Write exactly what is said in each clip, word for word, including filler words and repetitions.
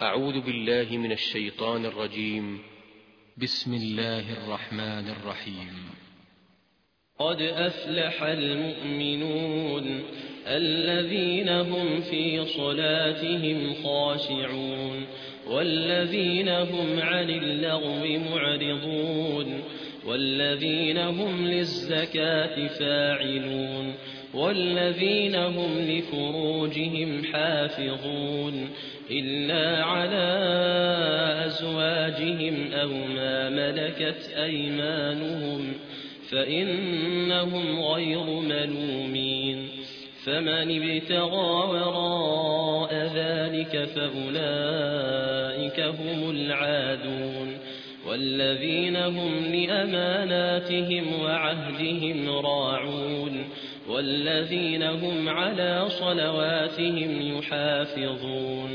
أعوذ بالله من الشيطان الرجيم. بسم الله الرحمن الرحيم. قد أفلح المؤمنون الذين هم في صلاتهم خاشعون والذين هم عن اللغو معرضون والذين هم للزكاة فاعلون والذين هم لفروجهم حافظون إلا على أزواجهم أو ما ملكت أيمانهم فإنهم غير ملومين فمن ابتغى وراء ذلك فأولئك هم العادون والذين هم لأماناتهم وعهدهم راعون والذين هم على صلواتهم يحافظون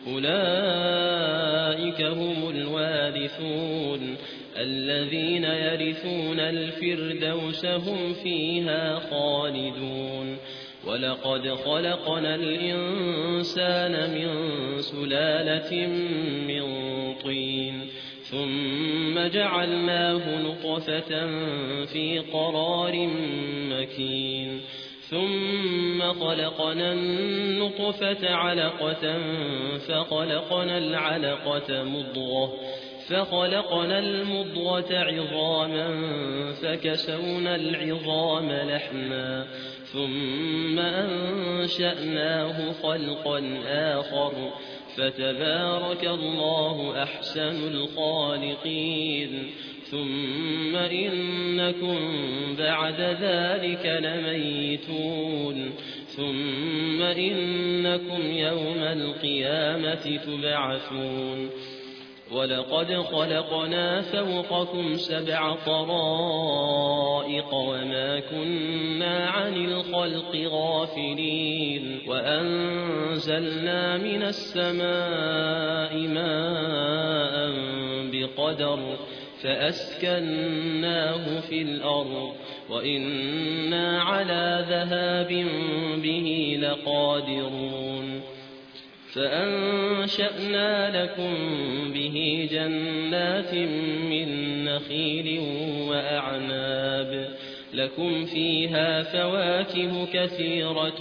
أولئك هم الوارثون الذين يرثون الفردوس هم فيها خالدون ولقد خلقنا الإنسان من سلالة من طين ثم جعلناه نطفة في قرار مكين ثم خلقنا النطفة علقة فخلقنا العلقة مضغة فخلقنا المضغة عظاما فكسونا العظام لحما ثم أنشأناه خلقا آخر فتبارك الله أحسن الخالقين ثم إنكم بعد ذلك لميتون ثم إنكم يوم القيامة تبعثون ولقد خلقنا فوقكم سبع طرائق وما كنا عن الخلق غافلين وأنزلنا من السماء ماء بقدر فأسكناه في الأرض وإنا على ذهاب به لقادرون فأنشأنا لكم به جنات من نخيل وأعناب لكم فيها فواكه كثيرة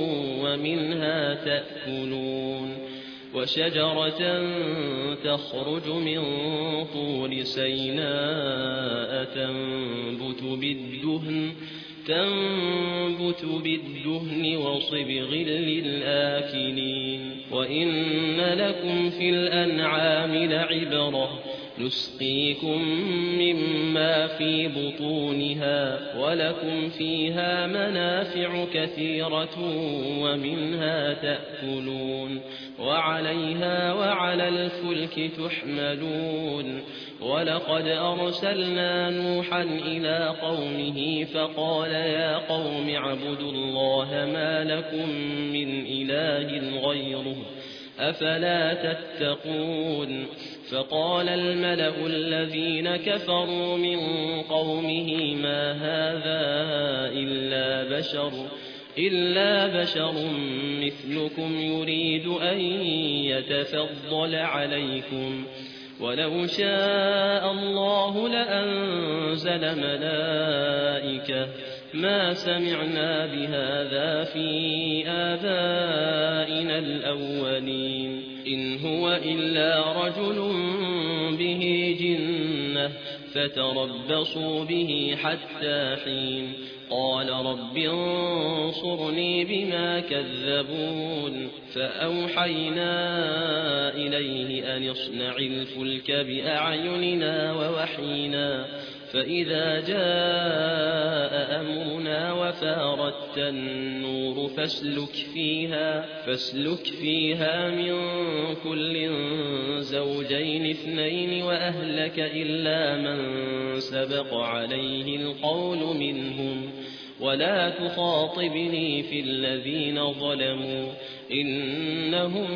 ومنها تأكلون وشجرة تخرج من طور سيناء تنبت بالدهن تنبت بالدهن وصبغ للآكلين وإن لكم في الأنعام لعبرة نسقيكم مما في بطونها ولكم فيها منافع كثيرة ومنها تأكلون وعليها وعلى الفلك تحملون ولقد أرسلنا نوحا إلى قومه فقال يا قوم اعبدوا الله ما لكم من إله غيره أفلا تتقون فقال الملأ الذين كفروا من قومه ما هذا إلا بشر إلا بشر مثلكم يريد أن يتفضل عليكم ولو شاء الله لأنزل ملائكة ما سمعنا بهذا في آبائنا الأولين إن هو إلا رجل به جنة فتربصوا به حتى حين قال رب انصرني بما كذبون فأوحينا إليه أن اصنع الفلك بأعيننا ووحينا فإذا جاء أمرنا وفارت النور فاسلك فيها, فاسلك فيها من كل زوجين اثنين وأهلك إلا من سبق عليه القول منهم ولا تخاطبني في الذين ظلموا إنهم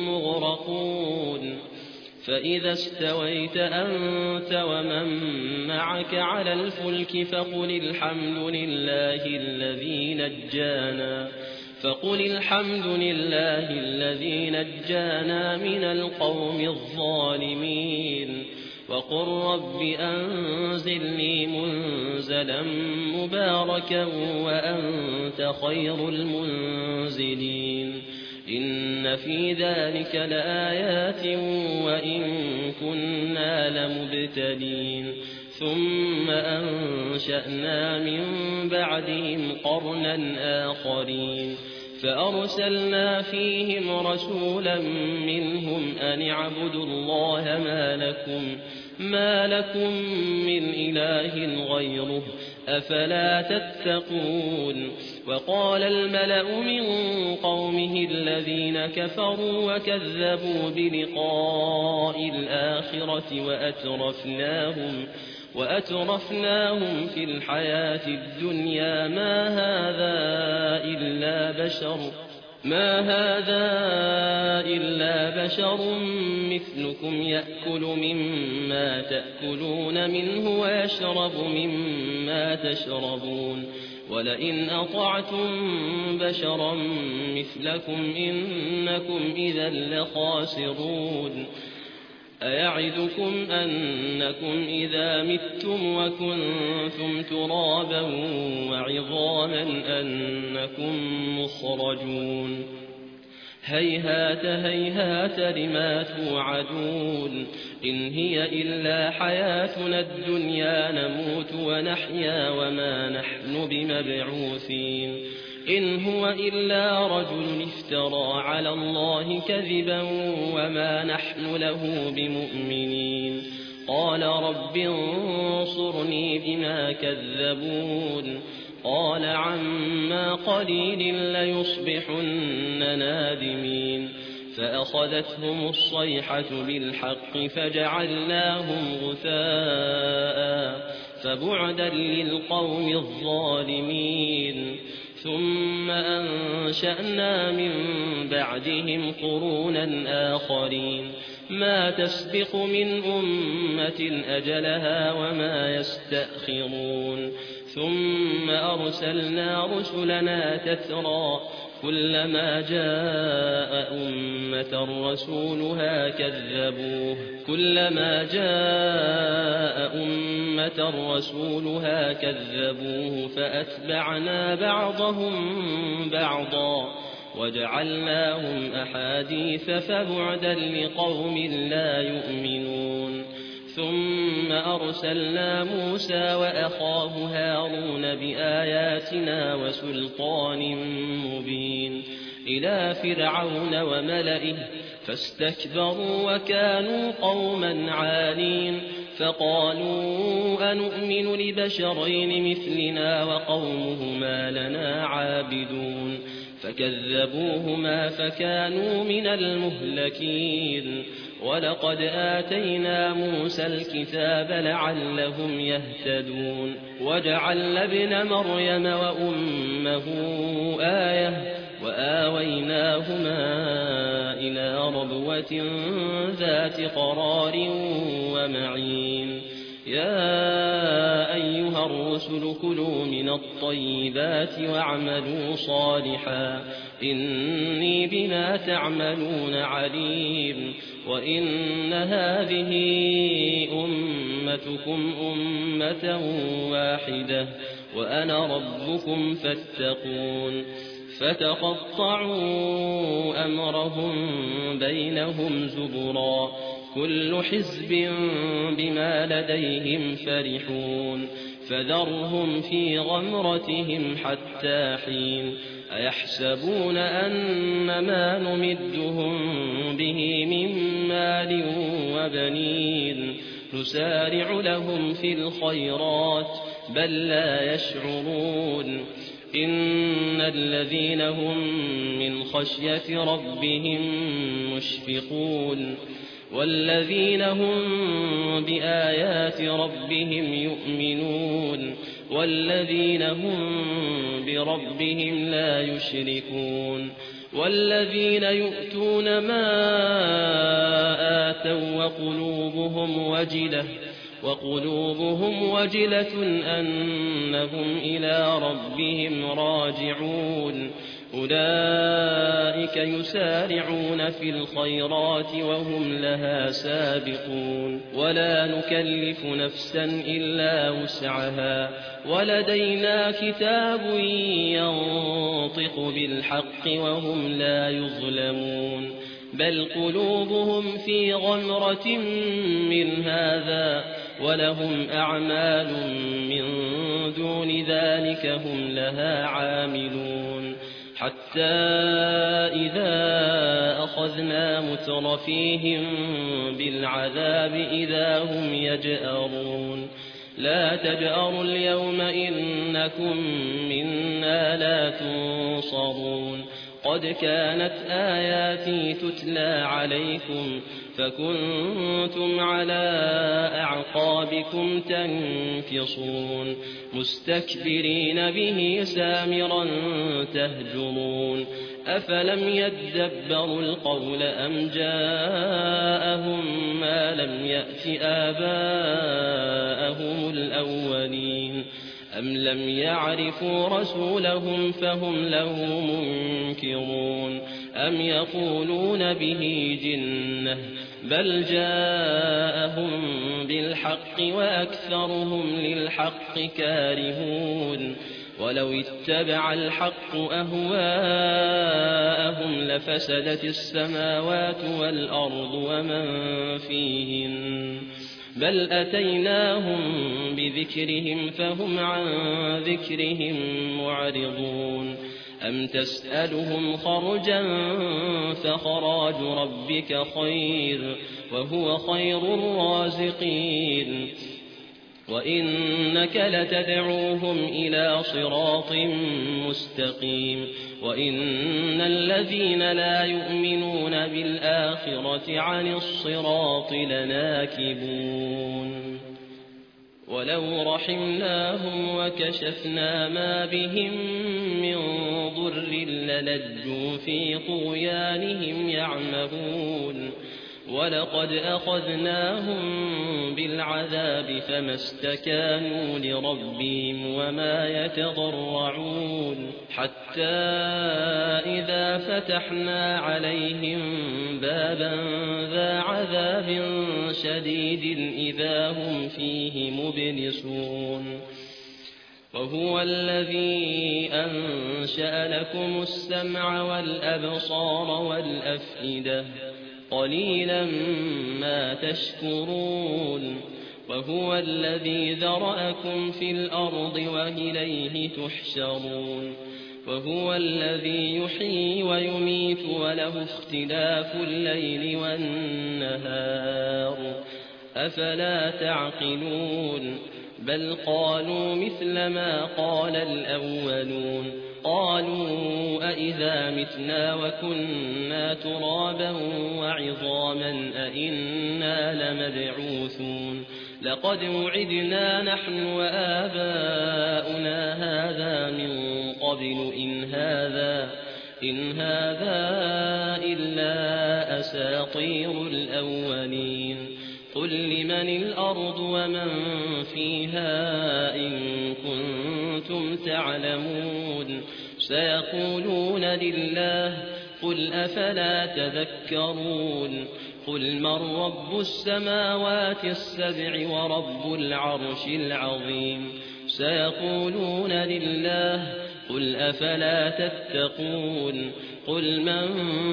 مغرقون فإذا استويت أنت ومن معك على الفلك فقل الحمد لله الذي نجانا فقل الحمد لله الذي نجانا من القوم الظالمين وقل رب أنزلني منزلا مباركا وأنت خير المنزلين إن في ذلك لآيات وإن كنا لمبتلين ثم أنشأنا من بعدهم قرنا آخرين فأرسلنا فيهم رسولا منهم أن اعبدوا الله ما لكم, ما لكم من إله غيره أفلا تتقون وقال الملأ من قومه الذين كفروا وكذبوا بلقاء الآخرة وأترفناهم وأترفناهم في الحياة الدنيا ما هذا إلا بشر ما هذا إلا بشر مثلكم يأكل مما تأكلون منه ويشرب مما تشربون ولئن أطعتم بشرا مثلكم إنكم إذا لخاسرون أيعدكم أنكم إذا متم وكنتم ترابا وعظاما أنكم مخرجون هيهات هيهات لما توعدون إن هي إلا حياتنا الدنيا نموت ونحيا وما نحن بمبعوثين إن هو إلا رجل افترى على الله كذبا وما نحن له بمؤمنين قال رب انصرني بما كذبون قال عما قليل ليصبحن نادمين فأخذتهم الصيحة بالحق فجعلناهم غثاء فبعدا للقوم الظالمين ثم أنشأنا من بعدهم قرونا آخرين ما تسبق من أمة أجلها وما يستأخرون ثم أرسلنا رسلنا تترى كلما جاء أمة رسولها كذبوه كلما جاء أمة رسولها كذبوه فأتبعنا بعضهم بعضا وجعلناهم أحاديث فبعدا لقوم لا يؤمنون ثم أرسلنا موسى وأخاه هارون بآياتنا وسلطان مبين إلى فرعون وملئه فاستكبروا وكانوا قوما عالين فقالوا أنؤمن لبشرين مثلنا وقومهما لنا عابدون فكذبوهما فكانوا من المهلكين ولقد آتينا موسى الكتاب لعلهم يهتدون وجعلنا ابن مريم وأمه آية وآويناهما إلى ربوة ذات قرار ومعين يا أيها الرسل كلوا من الطيبات واعملوا صالحا إني بما تعملون عليم وإن هذه أمتكم أمة واحدة وأنا ربكم فاتقون فتقطعوا أمرهم بينهم زبرا كل حزب بما لديهم فرحون فذرهم في غمرتهم حتى حين أيحسبون أن ما نمدهم به من مال وبنين نسارع لهم في الخيرات بل لا يشعرون إن الذين هم من خشية ربهم مشفقون والذين هم بآيات ربهم يؤمنون والذين هم بربهم لا يشركون والذين يؤتون ما آتوا وقلوبهم وجلة وقلوبهم وجلة أنهم إلى ربهم راجعون أولئك يسارعون في الخيرات وهم لها سابقون ولا نكلف نفسا إلا وسعها ولدينا كتاب ينطق بالحق وهم لا يظلمون بل قلوبهم في غمرة من هذا ولهم أعمال من دون ذلك هم لها عاملون حتى إذا أخذنا مترفيهم بالعذاب إذا هم يجأرون لا تجأروا اليوم إنكم منا لا تنصرون قد كانت آياتي تتلى عليكم فكنتم على أعقابكم تنكصون مستكبرين به سامرا تهجرون أفلم يدبروا القول أم جاءهم ما لم يأت آباءهم الأولين أم لم يعرفوا رسولهم فهم له منكرون أم يقولون به جنة بل جاءهم بالحق وأكثرهم للحق كارهون ولو اتبع الحق أهواءهم لفسدت السماوات والأرض ومن فيهن بل أتيناهم بذكرهم فهم عن ذكرهم معرضون أم تسألهم خرجا فخراج ربك خير وهو خير الرازقين وإنك لتدعوهم إلى صراط مستقيم وإن الذين لا يؤمنون بالآخرة عن الصراط لناكبون ولو رحمناهم وكشفنا ما بهم من ضر للجوا في طغيانهم يعمهون ولقد أخذناهم بالعذاب فما استكانوا لربهم وما يتضرعون حتى إذا فتحنا عليهم بابا ذا عذاب شديد إذا هم فيه مبلسون وهو الذي أنشأ لكم السمع والأبصار والأفئدة قليلا ما تشكرون وهو الذي ذرأكم في الأرض وإليه تحشرون وهو الذي يحيي ويميت وله اختلاف الليل والنهار أفلا تعقلون بل قالوا مثل ما قال الأولون قالوا أئذا متنا وكنا ترابا وعظاما أئنا لمبعوثون لقد وعدنا نحن وآباؤنا هذا من قبل إن هذا إن هذا إلا أساطير الأولين قل لمن الأرض ومن فيها إن كنتم تعلمون سيقولون لله قل أفلا تذكرون قل من رب السماوات السبع ورب العرش العظيم سيقولون لله قل أفلا تتقون قل من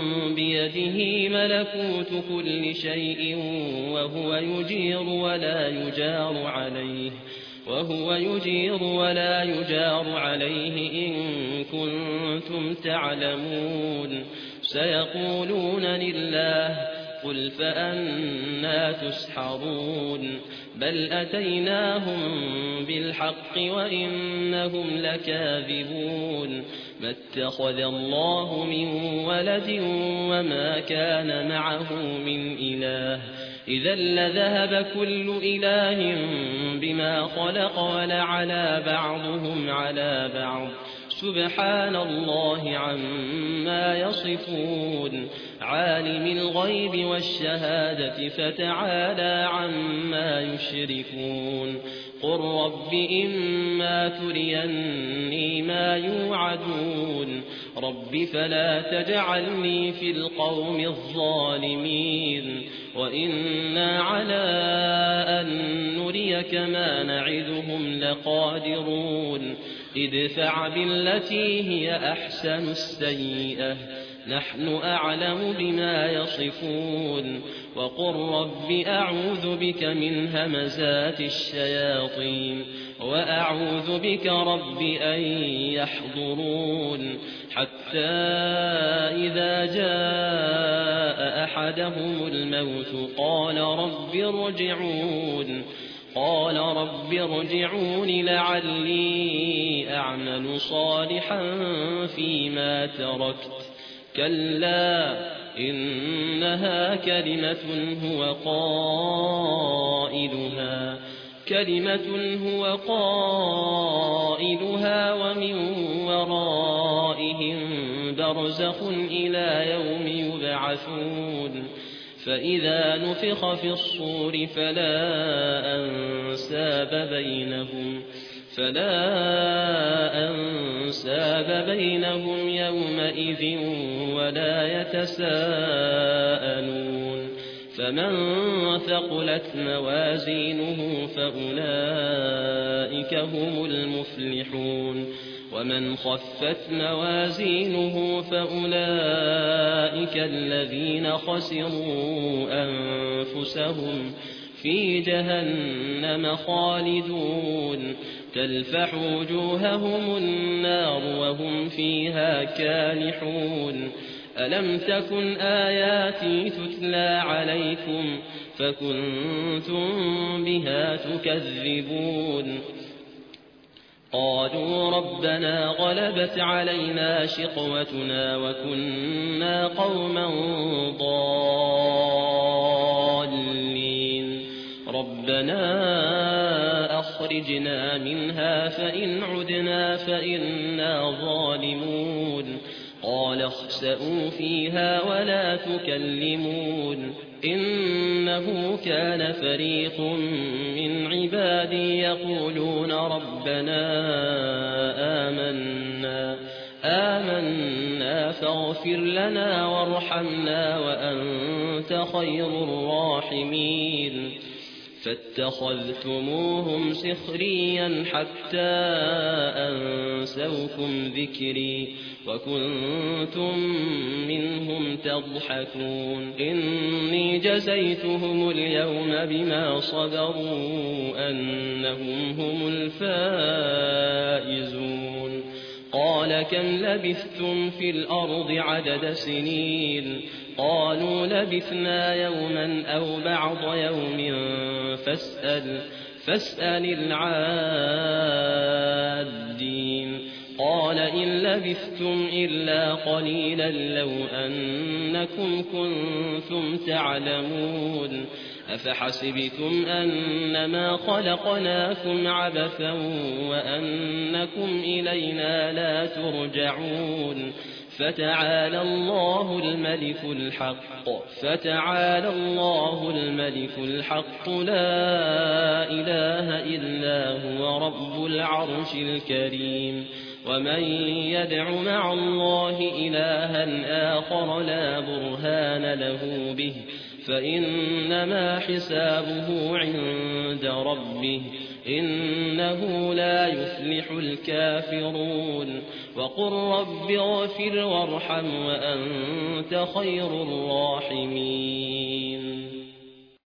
بيده ملكوت كل شيء وهو يجير ولا يجار عليه وهو يجير ولا يجار عليه إن كنتم تعلمون سيقولون لله قل فأنا تسحرون بل أتيناهم بالحق وإنهم لكاذبون ما اتخذ الله من ولد وما كان معه من إله إذا لذهب كل إله بما خلق ولعلى بعضهم على بعض سبحان الله عما يصفون عالم الغيب والشهادة فتعالى عما يشركون قل رب إما تريني ما يوعدون رب فلا تجعلني في القوم الظالمين وإنا على أن نريك ما نعدهم لقادرون ادفع بالتي هي أحسن السيئة نحن أعلم بما يصفون وقل رب أعوذ بك من همزات الشياطين وأعوذ بك رب أن يحضرون حتى إذا جاء أحدهم الموت قال رب ارجعون قال رب ارجعون لعلي أعمل صالحا فيما تركت كلا إنها كلمة هو قائلها كلمة هو قائلها ومن ورائهم برزخ إلى يوم يبعثون فإذا نفخ في الصور فلا أنساب بينهم فلا أنساب بينهم يومئذ ولا يتساءلون فمن ثقلت موازينه فأولئك هم المفلحون ومن خفت موازينه فأولئك الذين خسروا أنفسهم في جهنم خالدون تلفح وجوههم النار وهم فيها كالحون ألم تكن آياتي تتلى عليكم فكنتم بها تكذبون قالوا ربنا غلبت علينا شقوتنا وكنا قوما ضالين ربنا أخرجنا منها فإن عدنا فإنا ظالمون قال اخسئوا فيها ولا تكلمون إنه كان فريق من عبادي يقولون ربنا آمنا آمنا فاغفر لنا وارحمنا وأنت خير الراحمين فاتخذتموهم سخريا حتى أنسوكم ذكري وكنتم منهم تضحكون إني جزيتهم اليوم بما صبروا أنهم هم الفائزون قال كم لبثتم في الأرض عدد سنين قالوا لبثنا يوما أو بعض يوم فاسأل, فاسأل العادين قال إن لبثتم إلا قليلا لو أنكم كنتم تعلمون أفحسبتم أنما خلقناكم عبثا وأنكم إلينا لا ترجعون فتعالى الله الملك الحق فتعالى الله الملك الحق لا إله إلا هو رب العرش الكريم ومن يدع مع الله إلها آخر لا برهان له به فإنما حسابه عند ربه إنه لا يفلح الكافرون وقل رب اغفر وارحم وأنت خير الراحمين